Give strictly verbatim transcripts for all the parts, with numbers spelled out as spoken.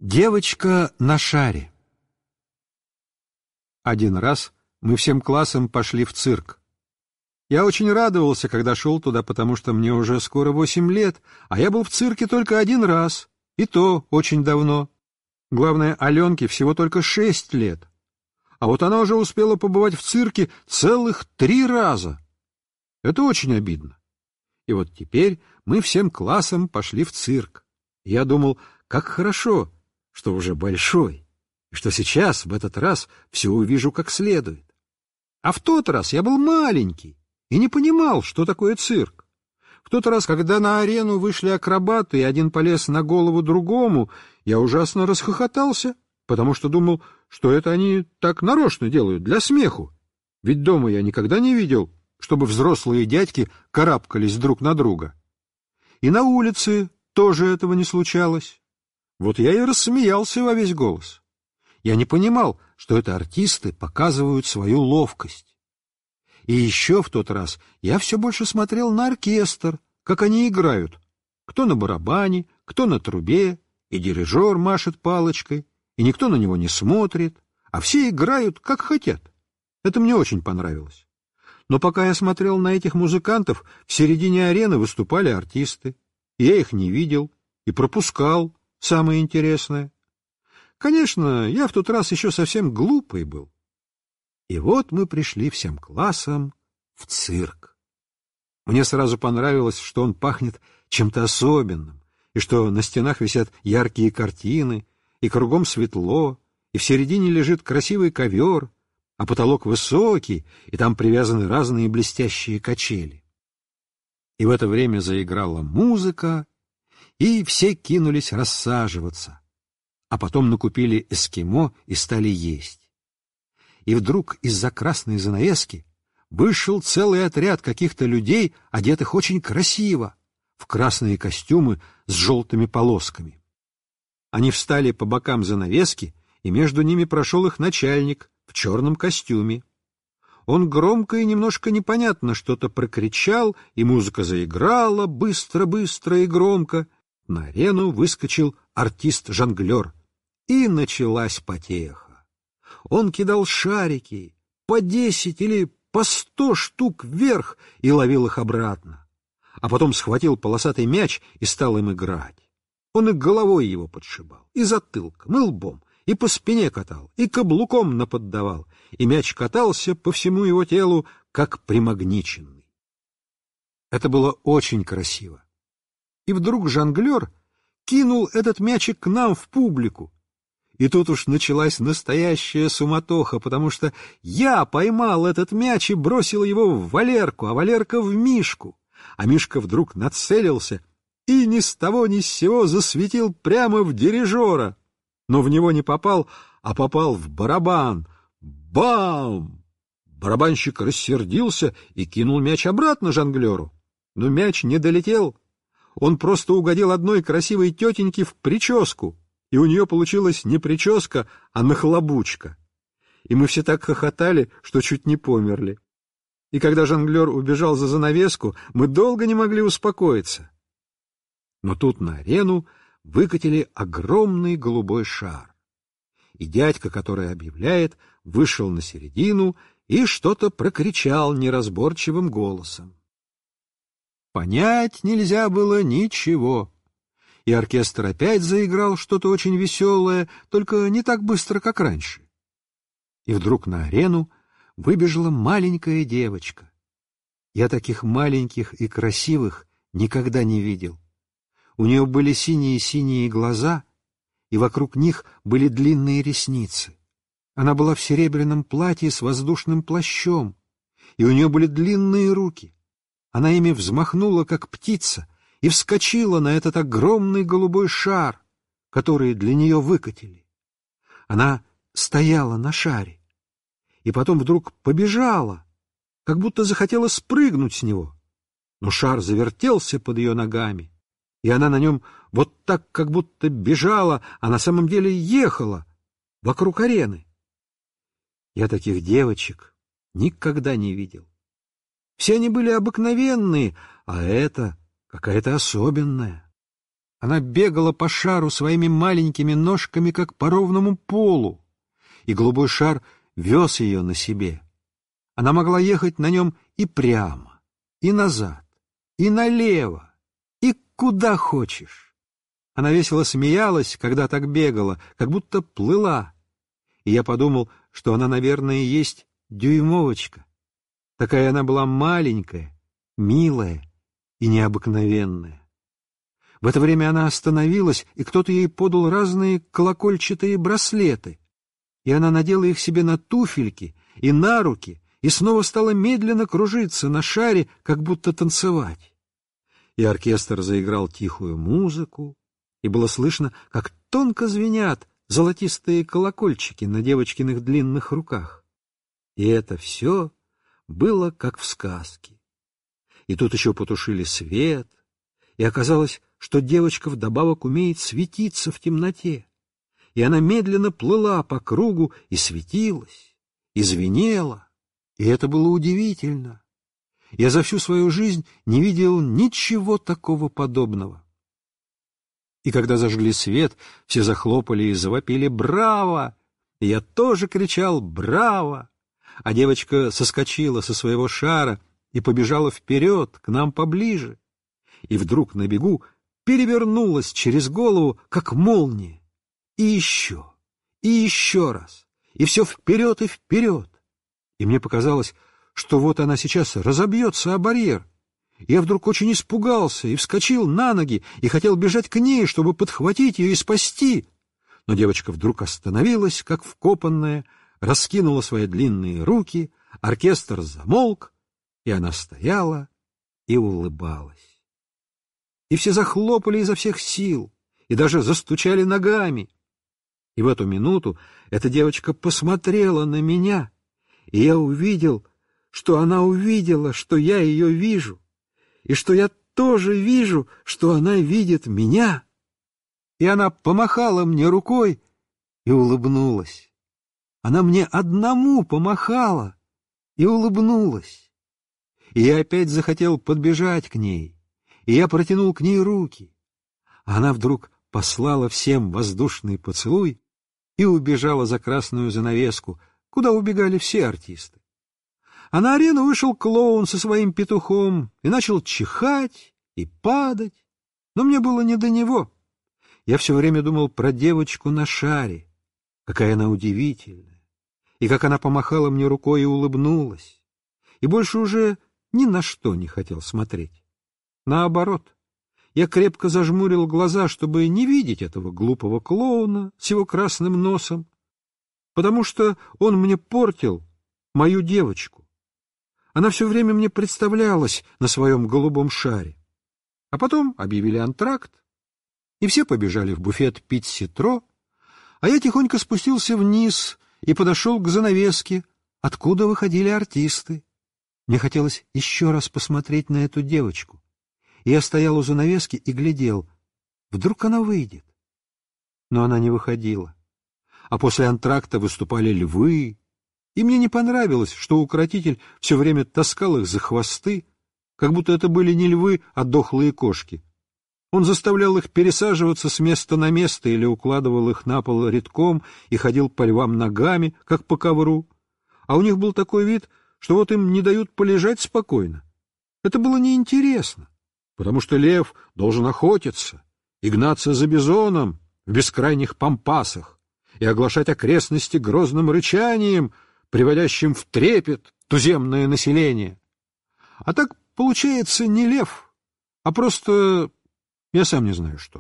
Девочка на шаре. Один раз мы всем классом пошли в цирк. Я очень радовался, когда шел туда, потому что мне уже скоро восемь лет, а я был в цирке только один раз, и то очень давно. Главное, Аленке всего только шесть лет. А вот она уже успела побывать в цирке целых три раза. Это очень обидно. И вот теперь мы всем классом пошли в цирк. Я думал, как хорошо, что уже большой, и что сейчас, в этот раз, все увижу как следует. А в тот раз я был маленький и не понимал, что такое цирк. В тот раз, когда на арену вышли акробаты, и один полез на голову другому, я ужасно расхохотался, потому что думал, что это они так нарочно делают, для смеху. Ведь дома я никогда не видел, чтобы взрослые дядьки карабкались друг на друга. И на улице тоже этого не случалось. Вот я и рассмеялся во весь голос. Я не понимал, что это артисты показывают свою ловкость. И еще в тот раз я все больше смотрел на оркестр, как они играют. Кто на барабане, кто на трубе, и дирижер машет палочкой, и никто на него не смотрит, а все играют, как хотят. Это мне очень понравилось. Но пока я смотрел на этих музыкантов, в середине арены выступали артисты. Я их не видел и пропускал самое интересное. Конечно, я в тот раз еще совсем глупый был. И вот мы пришли всем классом в цирк. Мне сразу понравилось, что он пахнет чем-то особенным, и что на стенах висят яркие картины, и кругом светло, и в середине лежит красивый ковер, а потолок высокий, и там привязаны разные блестящие качели. И в это время заиграла музыка, и все кинулись рассаживаться, а потом накупили эскимо и стали есть. И вдруг из-за красной занавески вышел целый отряд каких-то людей, одетых очень красиво, в красные костюмы с желтыми полосками. Они встали по бокам занавески, и между ними прошел их начальник в черном костюме. Он громко и немножко непонятно что-то прокричал, и музыка заиграла быстро-быстро и громко. На арену выскочил артист-жонглер, и началась потеха. Он кидал шарики по десять или по сто штук вверх и ловил их обратно, а потом схватил полосатый мяч и стал им играть. Он и головой его подшибал, и затылком, и лбом, и по спине катал, и каблуком наподдавал, и мяч катался по всему его телу, как примагниченный. Это было очень красиво. И вдруг жонглер кинул этот мячик к нам в публику. И тут уж началась настоящая суматоха, потому что я поймал этот мяч и бросил его в Валерку, а Валерка в Мишку. А Мишка вдруг нацелился и ни с того ни с сего засветил прямо в дирижера. Но в него не попал, а попал в барабан. Бам! Барабанщик рассердился и кинул мяч обратно жонглеру. Но мяч не долетел. Он просто угодил одной красивой тетеньке в прическу, и у нее получилась не прическа, а нахлобучка. И мы все так хохотали, что чуть не померли. И когда жонглер убежал за занавеску, мы долго не могли успокоиться. Но тут на арену выкатили огромный голубой шар. И дядька, который объявляет, вышел на середину и что-то прокричал неразборчивым голосом. Понять нельзя было ничего. И оркестр опять заиграл что-то очень веселое, только не так быстро, как раньше. И вдруг на арену выбежала маленькая девочка. Я таких маленьких и красивых никогда не видел. У нее были синие-синие глаза, и вокруг них были длинные ресницы. Она была в серебряном платье с воздушным плащом, и у нее были длинные руки. Она ими взмахнула, как птица, и вскочила на этот огромный голубой шар, который для нее выкатили. Она стояла на шаре, и потом вдруг побежала, как будто захотела спрыгнуть с него. Но шар завертелся под ее ногами, и она на нем вот так, как будто бежала, а на самом деле ехала вокруг арены. Я таких девочек никогда не видел. Все они были обыкновенные, а эта какая-то особенная. Она бегала по шару своими маленькими ножками, как по ровному полу, и голубой шар вез ее на себе. Она могла ехать на нем и прямо, и назад, и налево, и куда хочешь. Она весело смеялась, когда так бегала, как будто плыла. И я подумал, что она, наверное, и есть дюймовочка. Такая она была маленькая, милая и необыкновенная. В это время она остановилась, и кто-то ей подал разные колокольчатые браслеты, и она надела их себе на туфельки и на руки, и снова стала медленно кружиться на шаре, как будто танцевать. И оркестр заиграл тихую музыку, и было слышно, как тонко звенят золотистые колокольчики на девочкиных длинных руках. И это все было как в сказке. И тут еще потушили свет, и оказалось, что девочка вдобавок умеет светиться в темноте. И она медленно плыла по кругу и светилась, и звенела, и это было удивительно. Я за всю свою жизнь не видел ничего такого подобного. И когда зажгли свет, все захлопали и завопили «Браво!», и я тоже кричал «Браво!», а девочка соскочила со своего шара и побежала вперед, к нам поближе, и вдруг на бегу перевернулась через голову, как молния, и еще, и еще раз, и все вперед и вперед. И мне показалось, что вот она сейчас разобьется о барьер. Я вдруг очень испугался и вскочил на ноги и хотел бежать к ней, чтобы подхватить ее и спасти. Но девочка вдруг остановилась, как вкопанная, раскинула свои длинные руки, оркестр замолк, и она стояла и улыбалась. И все захлопали изо всех сил, и даже застучали ногами. И в эту минуту эта девочка посмотрела на меня, и я увидел, что она увидела, что я ее вижу, и что я тоже вижу, что она видит меня. И она помахала мне рукой и улыбнулась. Она мне одному помахала и улыбнулась. И я опять захотел подбежать к ней, и я протянул к ней руки. Она вдруг послала всем воздушный поцелуй и убежала за красную занавеску, куда убегали все артисты. А на арену вышел клоун со своим петухом и начал чихать и падать, но мне было не до него. Я все время думал про девочку на шаре, какая она удивительная, и как она помахала мне рукой и улыбнулась, и больше уже ни на что не хотел смотреть. Наоборот, я крепко зажмурил глаза, чтобы не видеть этого глупого клоуна с его красным носом, потому что он мне портил мою девочку. Она все время мне представлялась на своем голубом шаре. А потом объявили антракт, и все побежали в буфет пить ситро, а я тихонько спустился вниз и подошел к занавеске, откуда выходили артисты. Мне хотелось еще раз посмотреть на эту девочку. И я стоял у занавески и глядел, вдруг она выйдет. Но она не выходила. А после антракта выступали львы, и мне не понравилось, что укротитель все время таскал их за хвосты, как будто это были не львы, а дохлые кошки. Он заставлял их пересаживаться с места на место или укладывал их на пол редком и ходил по львам ногами, как по ковру. А у них был такой вид, что вот им не дают полежать спокойно. Это было неинтересно, потому что лев должен охотиться и гнаться за бизоном в бескрайних пампасах и оглашать окрестности грозным рычанием, приводящим в трепет туземное население. А так получается не лев, а просто я сам не знаю что.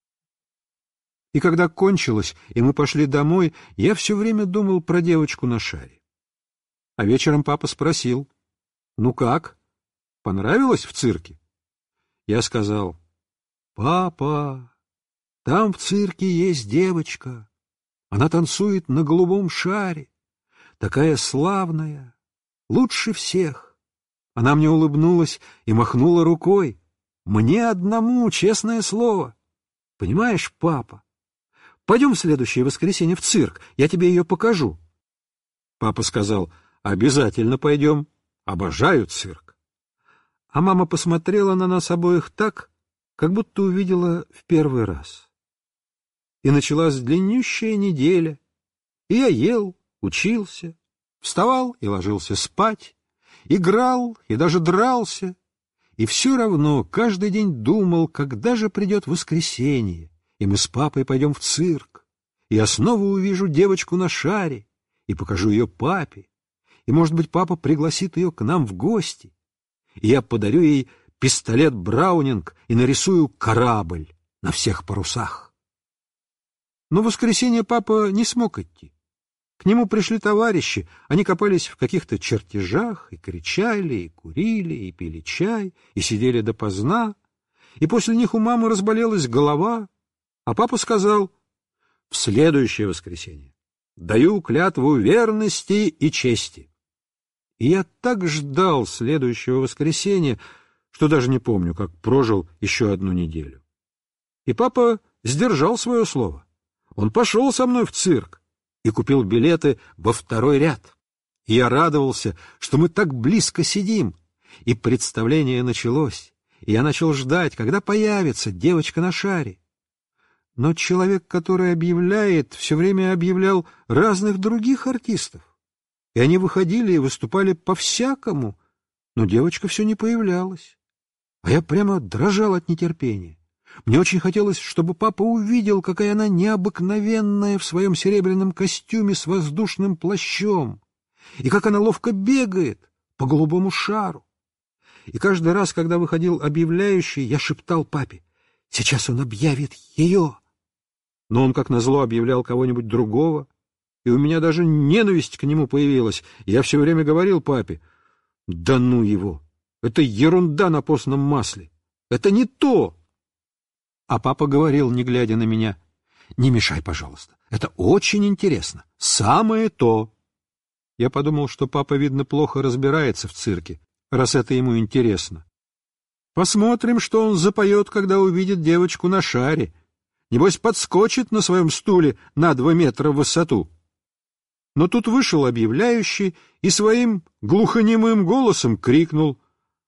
И когда кончилось, и мы пошли домой, я все время думал про девочку на шаре. А вечером папа спросил: «Ну как? Понравилось в цирке?» Я сказал: «Папа, там в цирке есть девочка. Она танцует на голубом шаре. Такая славная, лучше всех». Она мне улыбнулась и махнула рукой. Мне одному, честное слово. Понимаешь, папа? Пойдем в следующее воскресенье в цирк, я тебе ее покажу. Папа сказал: «Обязательно пойдем. Обожаю цирк». А мама посмотрела на нас обоих так, как будто увидела в первый раз. И началась длиннющая неделя, и я ел, учился, вставал и ложился спать, играл и даже дрался, и все равно каждый день думал, когда же придет воскресенье, и мы с папой пойдем в цирк, и я снова увижу девочку на шаре, и покажу ее папе, и, может быть, папа пригласит ее к нам в гости, и я подарю ей пистолет Браунинг и нарисую корабль на всех парусах. Но в воскресенье папа не смог идти. К нему пришли товарищи, они копались в каких-то чертежах, и кричали, и курили, и пили чай, и сидели допоздна, и после них у мамы разболелась голова, а папа сказал: «В следующее воскресенье даю клятву верности и чести». И я так ждал следующего воскресенья, что даже не помню, как прожил еще одну неделю. И папа сдержал свое слово. Он пошел со мной в цирк и купил билеты во второй ряд. И я радовался, что мы так близко сидим. И представление началось, и я начал ждать, когда появится девочка на шаре. Но человек, который объявляет, все время объявлял разных других артистов. И они выходили и выступали по-всякому, но девочка все не появлялась. А я прямо дрожал от нетерпения. Мне очень хотелось, чтобы папа увидел, какая она необыкновенная в своем серебряном костюме с воздушным плащом, и как она ловко бегает по голубому шару. И каждый раз, когда выходил объявляющий, я шептал папе: «Сейчас он объявит ее». Но он, как назло, объявлял кого-нибудь другого, и у меня даже ненависть к нему появилась. Я все время говорил папе: «Да ну его! Это ерунда на постном масле! Это не то!» А папа говорил, не глядя на меня: «Не мешай, пожалуйста, это очень интересно, самое то». Я подумал, что папа, видно, плохо разбирается в цирке, раз это ему интересно. Посмотрим, что он запоет, когда увидит девочку на шаре. Небось, подскочит на своем стуле на два метра в высоту. Но тут вышел объявляющий и своим глухонемым голосом крикнул: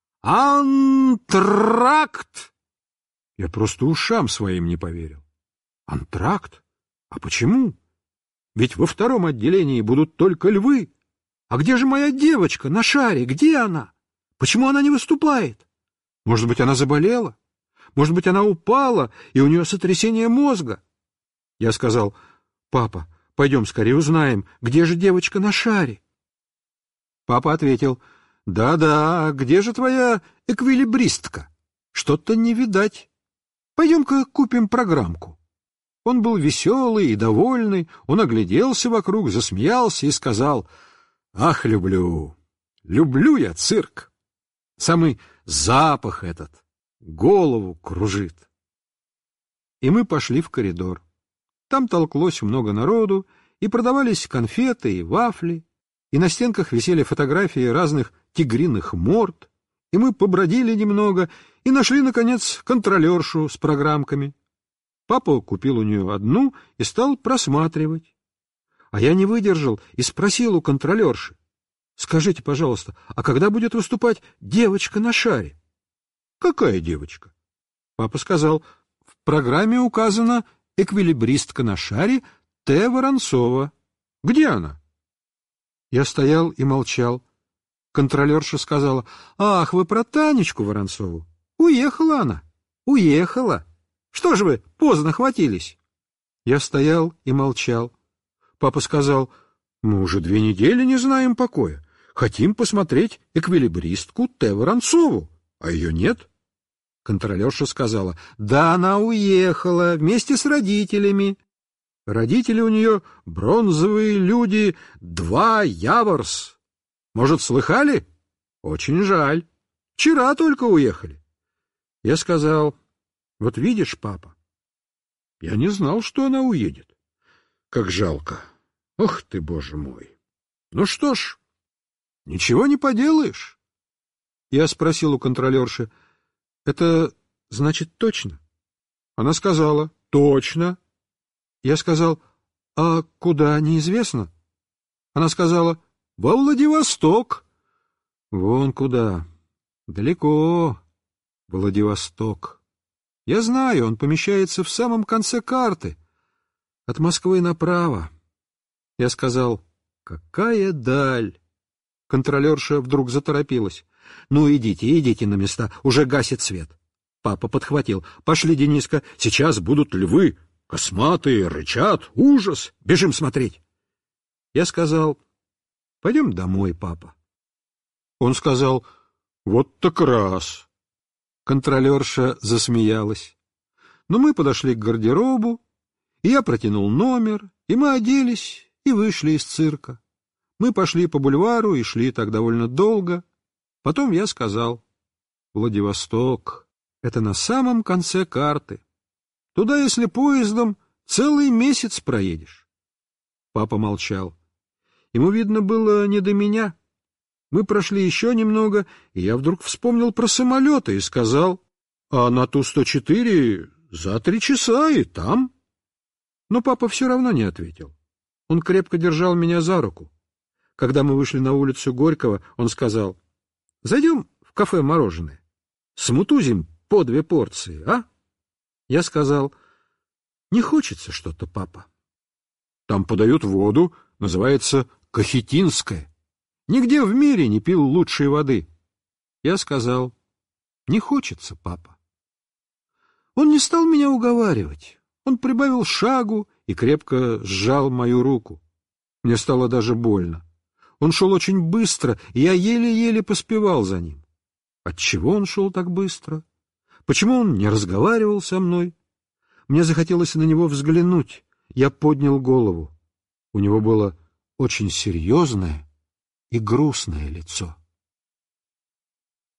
«Антракт!» Я просто ушам своим не поверил. Антракт? А почему? Ведь во втором отделении будут только львы. А где же моя девочка на шаре? Где она? Почему она не выступает? Может быть, она заболела? Может быть, она упала, и у нее сотрясение мозга? Я сказал: «Папа, пойдем скорее узнаем, где же девочка на шаре». Папа ответил: «Да-да, где же твоя эквилибристка? Что-то не видать. Пойдем-ка купим программку». Он был веселый и довольный, он огляделся вокруг, засмеялся и сказал: «Ах, люблю, люблю я цирк. Самый запах этот голову кружит». И мы пошли в коридор. Там толклось много народу, и продавались конфеты и вафли, и на стенках висели фотографии разных тигриных морд, и мы побродили немного и нашли, наконец, контролершу с программками. Папа купил у нее одну и стал просматривать. А я не выдержал и спросил у контролерши: «Скажите, пожалуйста, а когда будет выступать девочка на шаре?» «Какая девочка?» Папа сказал: «В программе указана эквилибристка на шаре Т. Воронцова. Где она?» Я стоял и молчал. Контролерша сказала: «Ах, вы про Танечку Воронцову? Уехала она, уехала. Что же вы поздно хватились?» Я стоял и молчал. Папа сказал: «Мы уже две недели не знаем покоя. Хотим посмотреть эквилибристку Т. Воронцову, а ее нет». Контролерша сказала: «Да она уехала вместе с родителями. Родители у нее бронзовые люди, два Яворс. Может, слыхали? Очень жаль. Вчера только уехали». Я сказал: «Вот видишь, папа, я не знал, что она уедет. Как жалко. Ох ты, боже мой. Ну что ж, ничего не поделаешь». Я спросил у контролерши: «Это значит точно?» Она сказала: «Точно». Я сказал: «А куда, неизвестно?» Она сказала: «Во Владивосток». Вон куда. Далеко. Владивосток. Я знаю, он помещается в самом конце карты, от Москвы направо. Я сказал: какая даль! Контролерша вдруг заторопилась. Ну, идите, идите на места, уже гасит свет. Папа подхватил. Пошли, Дениска, сейчас будут львы. Косматые, рычат, ужас. Бежим смотреть. Я сказал: пойдем домой, папа. Он сказал: вот так раз. Контролерша засмеялась. Но мы подошли к гардеробу, и я протянул номер, и мы оделись и вышли из цирка. Мы пошли по бульвару и шли так довольно долго. Потом я сказал: Владивосток — это на самом конце карты. Туда, если поездом, целый месяц проедешь. Папа молчал. Ему, видно, было не до меня. Мы прошли еще немного, и я вдруг вспомнил про самолеты и сказал: а на Ту сто четыре за три часа и там. Но папа все равно не ответил. Он крепко держал меня за руку. Когда мы вышли на улицу Горького, он сказал: зайдем в кафе «Мороженое». Смутузим по две порции, а? Я сказал: не хочется что-то, папа. Там подают воду, называется кахетинская. Нигде в мире не пил лучшей воды. Я сказал: не хочется, папа. Он не стал меня уговаривать. Он прибавил шагу и крепко сжал мою руку. Мне стало даже больно. Он шел очень быстро, и я еле-еле поспевал за ним. Отчего он шел так быстро? Почему он не разговаривал со мной? Мне захотелось на него взглянуть. Я поднял голову. У него было очень серьезное и грустное лицо.